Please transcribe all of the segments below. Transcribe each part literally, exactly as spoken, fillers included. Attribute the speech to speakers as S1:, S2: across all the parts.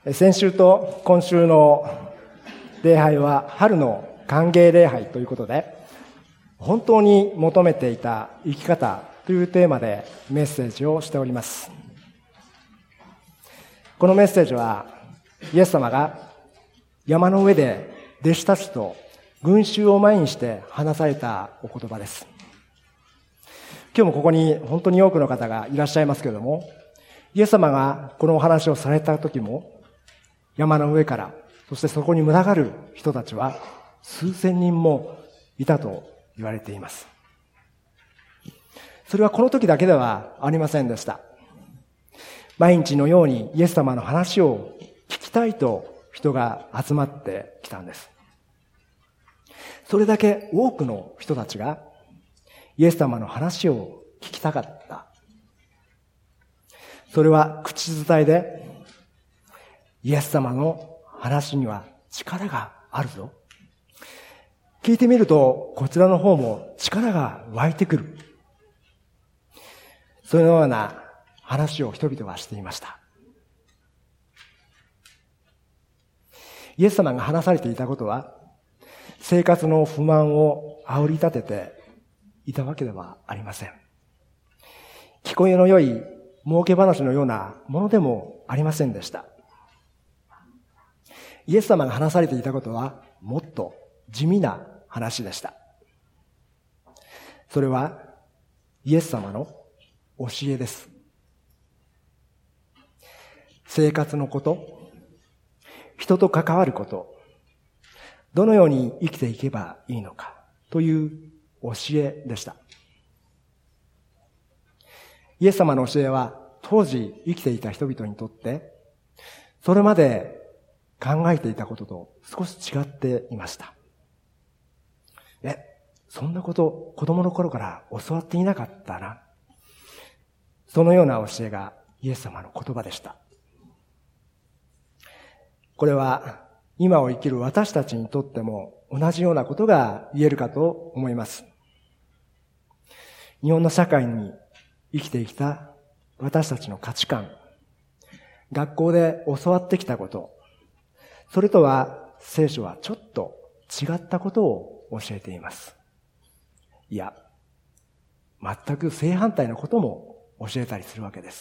S1: 先週と今週の礼拝は春の歓迎礼拝ということで、本当に求めていた生き方というテーマでメッセージをしております。このメッセージはイエス様が山の上で弟子たちと群衆を前にして話されたお言葉です。今日もここに本当に多くの方がいらっしゃいますけれども、イエス様がこのお話をされた時も山の上から、そしてそこに群がる人たちは数千人もいたと言われています。それはこの時だけではありませんでした。毎日のようにイエス様の話を聞きたいと人が集まってきたんです。それだけ多くの人たちがイエス様の話を聞きたかった。それは口伝えで、イエス様の話には力があるぞ。聞いてみると、こちらの方も力が湧いてくる。そのような話を人々はしていました。イエス様が話されていたことは、生活の不満を煽り立てていたわけではありません。聞こえの良い儲け話のようなものでもありませんでした。イエス様が話されていたことはもっと地味な話でした。それはイエス様の教えです。生活のこと、人と関わること、どのように生きていけばいいのかという教えでした。イエス様の教えは当時生きていた人々にとってそれまで考えていたことと少し違っていました。え、そんなこと子供の頃から教わっていなかったな。そのような教えがイエス様の言葉でした。これは今を生きる私たちにとっても同じようなことが言えるかと思います。日本の社会に生きてきた私たちの価値観、学校で教わってきたこと、それとは聖書はちょっと違ったことを教えています。いや、全く正反対のことも教えたりするわけです。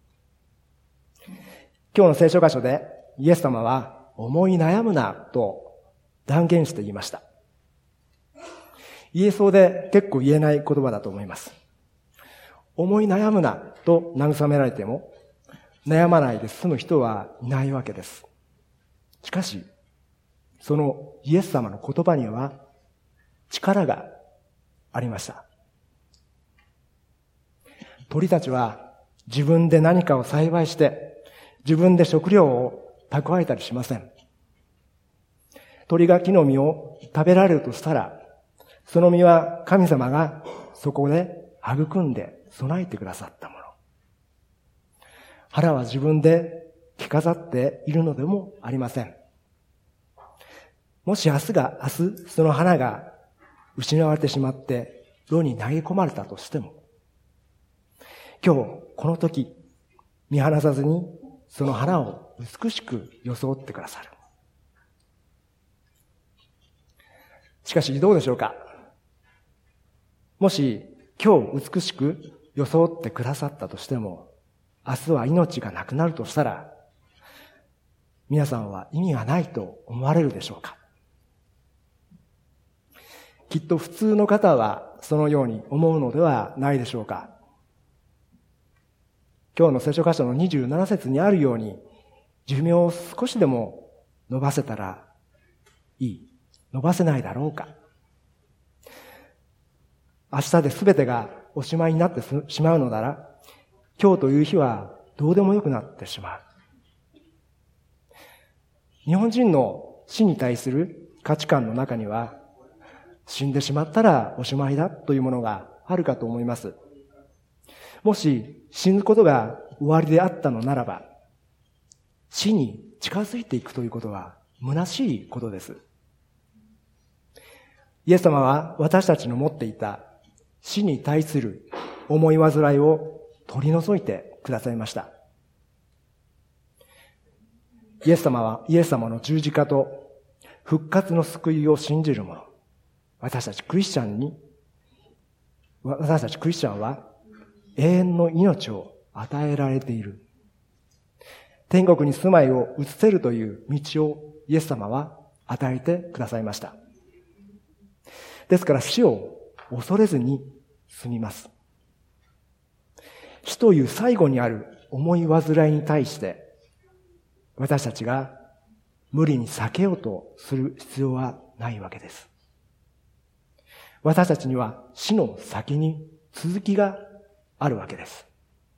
S1: 今日の聖書箇所でイエス様は思い悩むなと断言して言いました。言えそうで結構言えない言葉だと思います。思い悩むなと慰められても悩まないで済む人はいないわけです。しかし、そのイエス様の言葉には力がありました。鳥たちは自分で何かを栽培して自分で食料を蓄えたりしません。鳥が木の実を食べられるとしたら、その実は神様がそこで育んで備えてくださったもの。腹は自分で着飾っているのでもありません。もし明日が、明日その花が失われてしまって炉に投げ込まれたとしても、今日この時見放さずにその花を美しく装ってくださる。しかしどうでしょうか。もし今日美しく装ってくださったとしても、明日は命がなくなるとしたら、皆さんは意味がないと思われるでしょうか。きっと普通の方はそのように思うのではないでしょうか。今日の聖書箇所のにじゅうなな節にあるように、寿命を少しでも伸ばせたらいい。伸ばせないだろうか。明日で全てがおしまいになってしまうのなら、今日という日はどうでもよくなってしまう。日本人の死に対する価値観の中には、死んでしまったらおしまいだというものがあるかと思います。もし死ぬことが終わりであったのならば、死に近づいていくということは虚しいことです。イエス様は私たちの持っていた死に対する思い煩いを取り除いてくださいました。 イエス様は、イエス様の十字架と復活の救いを信じる者、私たちクリスチャンに、私たちクリスチャンは永遠の命を与えられている。天国に住まいを移せるという道をイエス様は与えてくださいました。ですから死を恐れずに済みます。死という最後にある重い煩いに対して私たちが無理に避けようとする必要はないわけです。私たちには死の先に続きがあるわけです。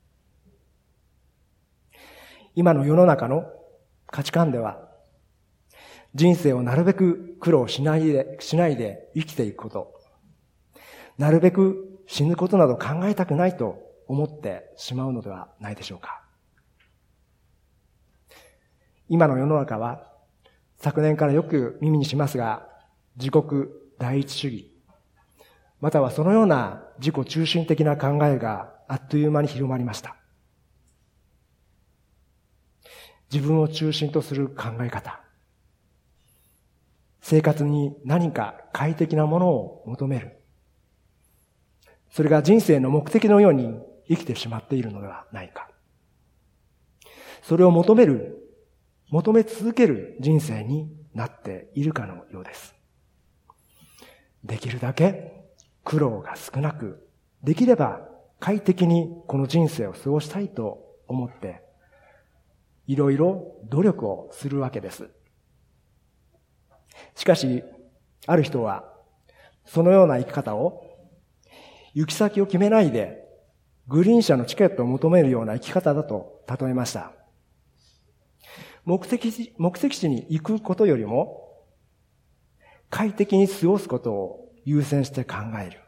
S1: 今の世の中の価値観では人生をなるべく苦労しないで、しないで生きていくこと、なるべく死ぬことなど考えたくないと思ってしまうのではないでしょうか。今の世の中は昨年からよく耳にしますが、自国第一主義、またはそのような自己中心的な考えがあっという間に広まりました。自分を中心とする考え方、生活に何か快適なものを求める、それが人生の目的のように生きてしまっているのではないか。それを求める、求め続ける人生になっているかのようです。できるだけ苦労が少なく、できれば快適にこの人生を過ごしたいと思って、いろいろ努力をするわけです。しかし、ある人は、そのような生き方を、行き先を決めないで、グリーン車のチケットを求めるような生き方だと例えました。目的地、目的地に行くことよりも、快適に過ごすことを優先して考える。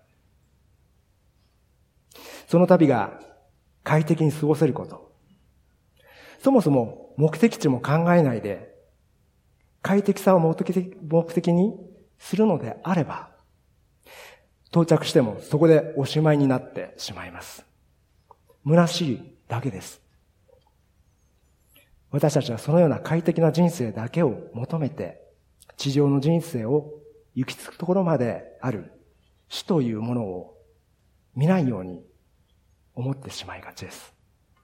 S1: その旅が快適に過ごせること。そもそも目的地も考えないで、快適さを目的、目的にするのであれば、到着してもそこでおしまいになってしまいます。虚しいだけです。私たちはそのような快適な人生だけを求めて、地上の人生を行き着くところまである死というものを見ないように思ってしまいがちです。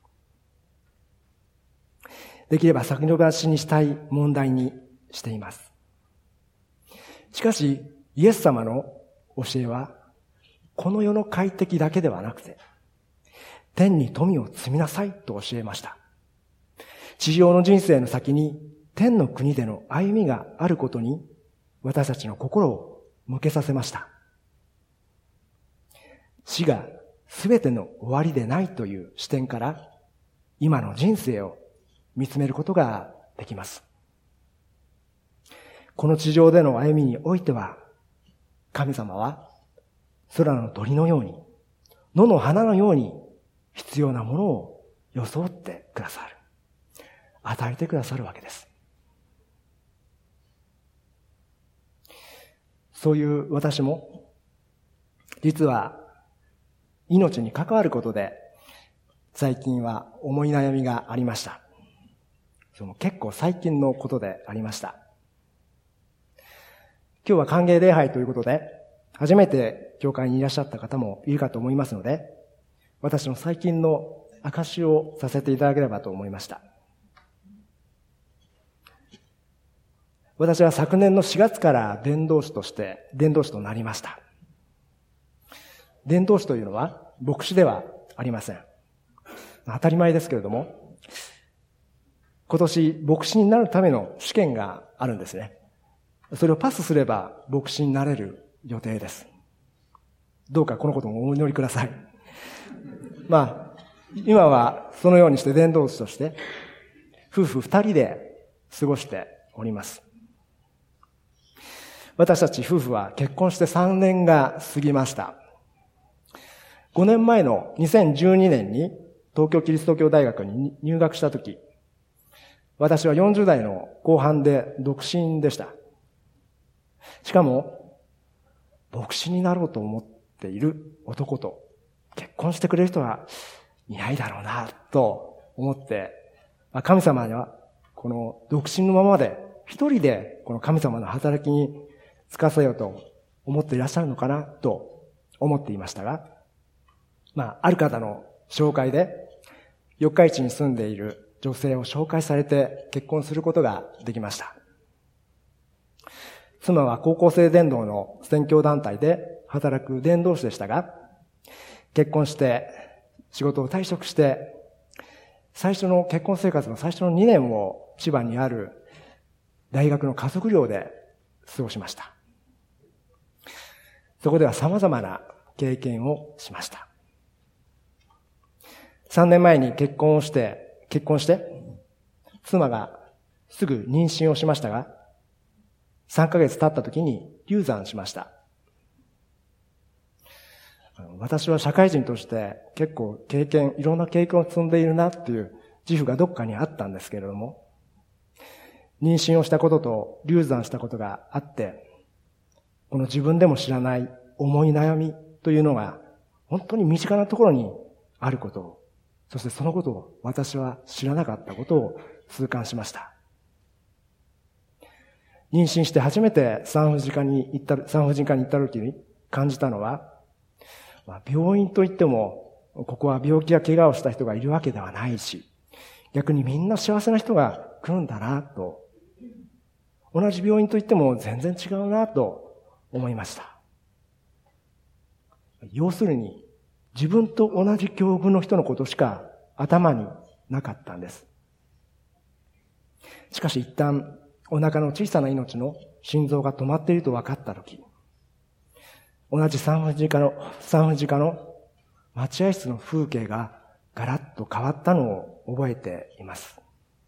S1: できれば先延ばしにしたい問題にしています。しかし、イエス様の教えは、この世の快適だけではなくて、天に富を積みなさいと教えました。地上の人生の先に天の国での歩みがあることに私たちの心を向けさせました。死が全ての終わりでないという視点から今の人生を見つめることができます。この地上での歩みにおいては、神様は空の鳥のように、野の花のように必要なものを装ってくださる。与えてくださるわけです。そういう私も、実は命に関わることで、最近は思い悩みがありました。その結構最近のことでありました。今日は歓迎礼拝ということで、初めて教会にいらっしゃった方もいるかと思いますので、私の最近の証しをさせていただければと思いました。私は昨年のしがつから伝道師として、伝道師となりました。伝道師というのは牧師ではありません。当たり前ですけれども、今年牧師になるための試験があるんですね。それをパスすれば牧師になれる予定です。どうかこのこともお祈りください。まあ、今はそのようにして伝道師として、夫婦二人で過ごしております。私たち夫婦は結婚してさんねんが過ぎました。ごねんまえのにせんじゅうにねんに東京キリスト教大学に入学したとき、私はよんじゅう代の後半で独身でした。しかも、牧師になろうと思っている男と結婚してくれる人はいないだろうなと思って、神様にはこの独身のままで一人でこの神様の働きに就かせようと思っていらっしゃるのかなと思っていましたが、まあ、ある方の紹介で四日市に住んでいる女性を紹介されて結婚することができました。妻は高校生伝道の宣教団体で働く伝道師でしたが、結婚して仕事を退職して、最初の結婚生活の最初のにねんを千葉にある大学の家族寮で過ごしました。そこでは様々な経験をしました。さんねんまえに結婚をして、結婚して、妻がすぐ妊娠をしましたが、さんかげつ経った時に流産しました。私は社会人として結構経験、いろんな経験を積んでいるなっていう自負がどっかにあったんですけれども、妊娠をしたことと流産したことがあって、この自分でも知らない重い悩みというのが本当に身近なところにあることを、そしてそのことを私は知らなかったことを痛感しました。妊娠して初めて産婦人科に行った、産婦人科に行った時に感じたのは、まあ、病院といっても、ここは病気や怪我をした人がいるわけではないし、逆にみんな幸せな人が来るんだなと、同じ病院といっても全然違うなと思いました。要するに、自分と同じ境遇の人のことしか頭になかったんです。しかし一旦、お腹の小さな命の心臓が止まっていると分かったとき、同じ産婦人科の、産婦人科の待合室の風景がガラッと変わったのを覚えています。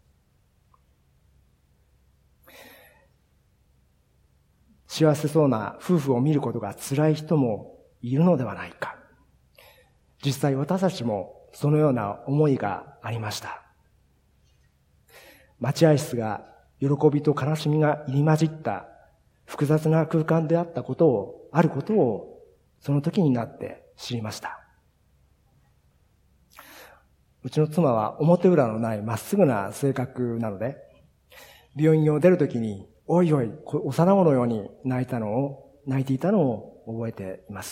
S1: 幸せそうな夫婦を見ることが辛い人もいるのではないか。実際私たちもそのような思いがありました。待合室が喜びと悲しみが入り混じった複雑な空間であったことを、あることをその時になって知りました。うちの妻は表裏のないまっすぐな性格なので、病院を出るときにおいおい幼子のように泣いたのを、泣いていたのを覚えています。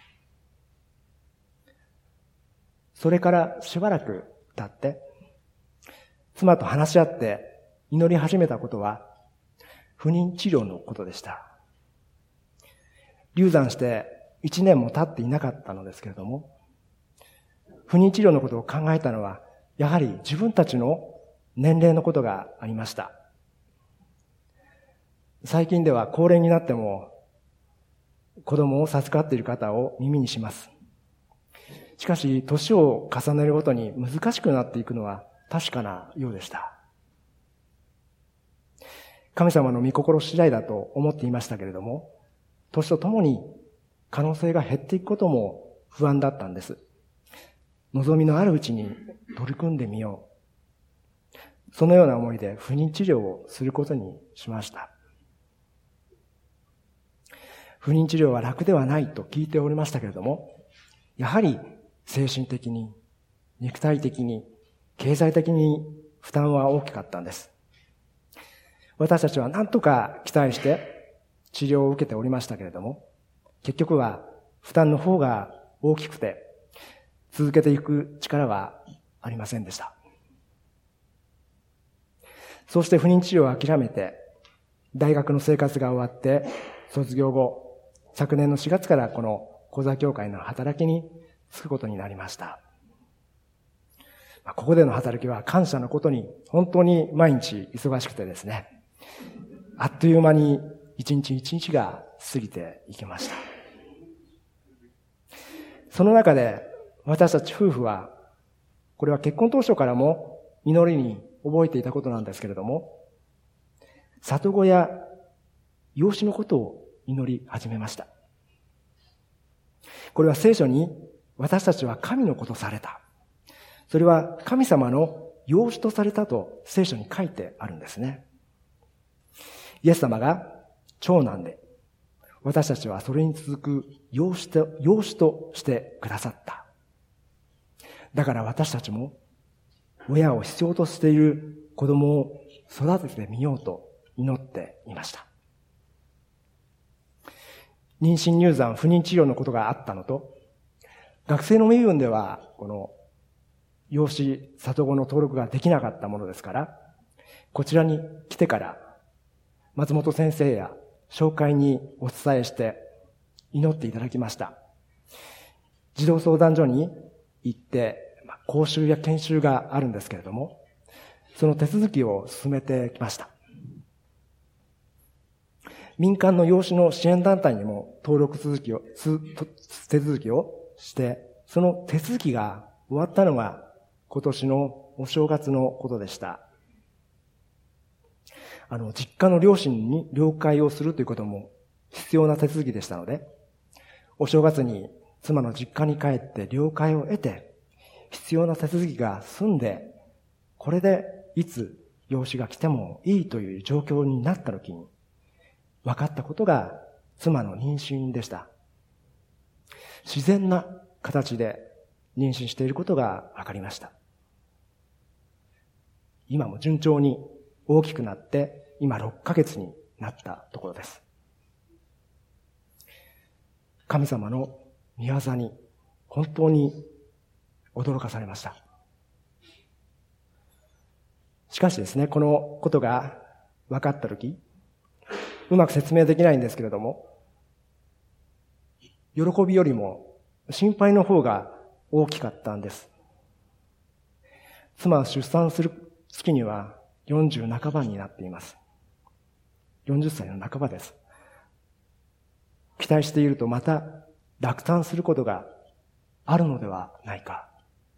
S1: それからしばらく経って、妻と話し合って祈り始めたことは、不妊治療のことでした。流産して一年も経っていなかったのですけれども、不妊治療のことを考えたのは、やはり自分たちの年齢のことがありました。最近では高齢になっても子供を授かっている方を耳にします。しかし、年を重ねるごとに難しくなっていくのは確かなようでした。神様の御心次第だと思っていましたけれども、年とともに可能性が減っていくことも不安だったんです。望みのあるうちに取り組んでみよう。そのような思いで不妊治療をすることにしました。不妊治療は楽ではないと聞いておりましたけれども、やはり精神的に、肉体的に、経済的に負担は大きかったんです。私たちは何とか期待して治療を受けておりましたけれども、結局は負担の方が大きくて、続けていく力はありませんでした。そうして不妊治療を諦めて、大学の生活が終わって卒業後、昨年のしがつからこの講座協会の働きに就くことになりました。ここでの働きは感謝のことに本当に毎日忙しくてですね、あっという間に一日一日が過ぎていきました。その中で私たち夫婦は、これは結婚当初からも祈りに覚えていたことなんですけれども、里子や養子のことを祈り始めました。これは聖書に私たちは神の子とされた。それは神様の養子とされたと聖書に書いてあるんですね。イエス様が長男で、私たちはそれに続く養子と、養子としてくださった。だから私たちも親を必要としている子供を育ててみようと祈っていました。妊娠入産、不妊治療のことがあったのと、学生の身分では、この、養子里子の登録ができなかったものですから、こちらに来てから、松本先生や紹介にお伝えして祈っていただきました。児童相談所に行って、講習や研修があるんですけれども、その手続きを進めてきました。民間の養子の支援団体にも登録続きを、手続きをして、その手続きが終わったのが今年のお正月のことでした。あの、実家の両親に了解をするということも必要な手続きでしたので、お正月に妻の実家に帰って了解を得て、必要な手続きが済んで、これでいつ養子が来てもいいという状況になった時に、分かったことが妻の妊娠でした。自然な形で妊娠していることが分かりました。今も順調に大きくなって、今ろっかげつになったところです。神様の御業に本当に驚かされました。しかしですね、このことが分かったとき、うまく説明できないんですけれども、喜びよりも心配の方が大きかったんです。妻は出産する月にはよんじゅう半ばになっています。よんじゅっさいの半ばです。期待しているとまた落胆することがあるのではないか。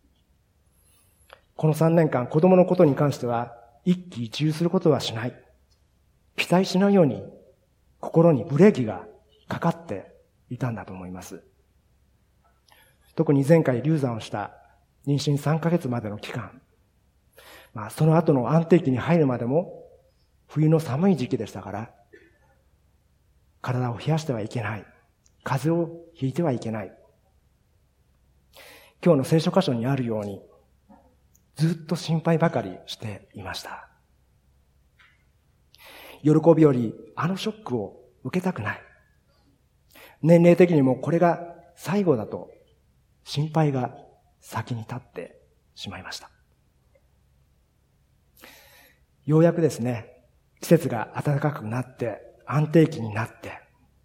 S1: このさんねんかん子供のことに関しては一喜一憂することはしない。期待しないように心にブレーキがかかっていたんだと思います。特に前回流産をした妊娠さんかげつまでの期間、まあその後の安定期に入るまでも冬の寒い時期でしたから、体を冷やしてはいけない。風邪をひいてはいけない。今日の聖書箇所にあるように、ずっと心配ばかりしていました。喜びよりあのショックを受けたくない。年齢的にもこれが最後だと心配が先に立ってしまいました。ようやくですね、季節が暖かくなって安定期になって、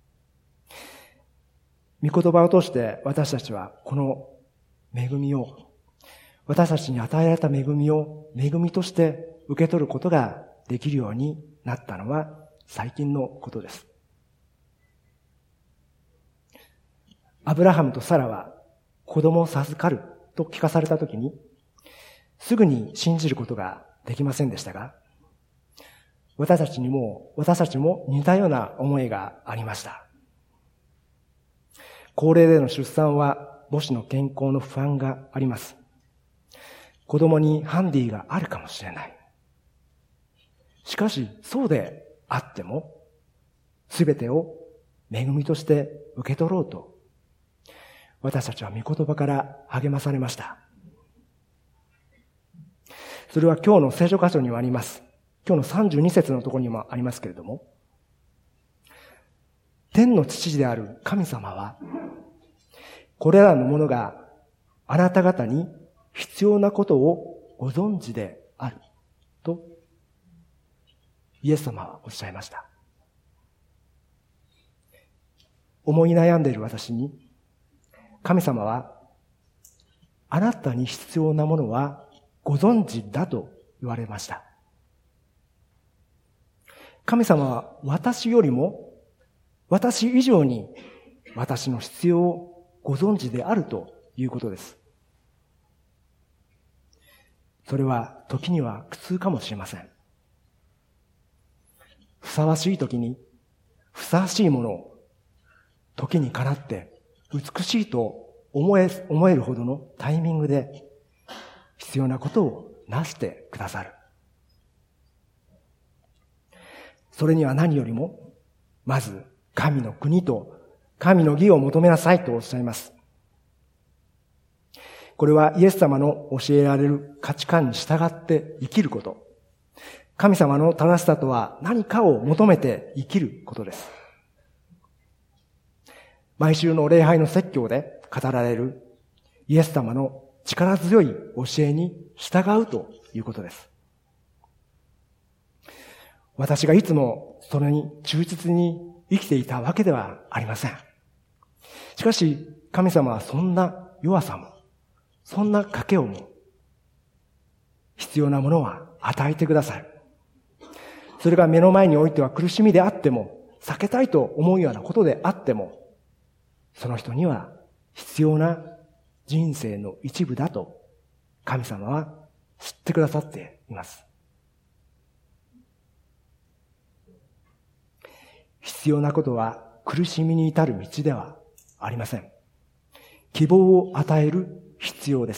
S1: 御言葉を通して私たちはこの恵みを、私たちに与えられた恵みを恵みとして受け取ることができるようになったのは最近のことです。アブラハムとサラは子供を授かると聞かされたときに、すぐに信じることができませんでしたが、私たちにも、私たちも似たような思いがありました。高齢での出産は母子の健康の不安があります。子供にハンディがあるかもしれない。しかし、そうであっても、すべてを恵みとして受け取ろうと、私たちは御言葉から励まされました。それは今日の聖書箇所にもあります。今日のさんじゅうに節のところにもありますけれども、天の父である神様は、これらのものがあなた方に必要なことをご存知であるとイエス様はおっしゃいました。思い悩んでいる私に神様はあなたに必要なものはご存知だと言われました。神様は私よりも私以上に私の必要をご存知であるということです。それは時には苦痛かもしれません。ふさわしい時にふさわしいものを時にかなって美しいと思え、思えるほどのタイミングで必要なことをなしてくださる。それには何よりも、まず神の国と神の義を求めなさいとおっしゃいます。これはイエス様の教えられる価値観に従って生きること。 神様の正しさとは何かを求めて生きることです。毎週の礼拝の説教で語られるイエス様の力強い教えに従うということです。私がいつもそれに忠実に生きていたわけではありません。しかし神様はそんな弱さも、そんな賭けをも、必要なものは与えてくださる。それが目の前においては苦しみであっても、避けたいと思うようなことであっても、その人には必要な人生の一部だと神様は知ってくださっています。必要なことは苦しみに至る道ではありません。希望を与える必要です。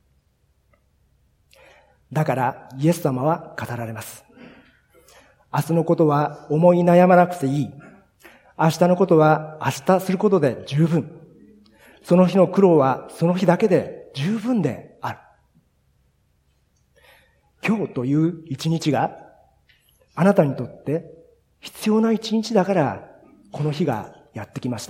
S1: だからイエス様は語られます。明日のことは思い悩まなくていい。明日のことは明日することで十分。その日の苦労はその日だけで十分である。今日という一日があなたにとって必要な一日だからこの日がやってきました。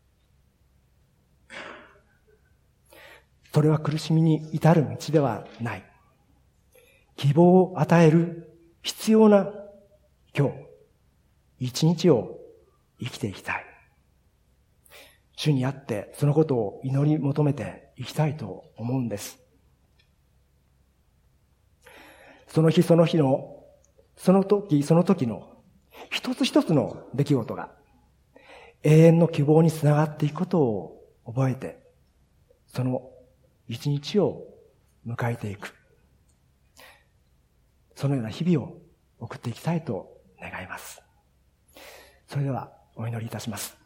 S1: それは苦しみに至る道ではない。希望を与える必要な今日、一日を生きていきたい。主にあってそのことを祈り求めていきたいと思うんです。その日その日の、その時その時の一つ一つの出来事が永遠の希望につながっていくことを覚えて、その一日を迎えていく。そのような日々を送っていきたいと願います。それではお祈りいたします。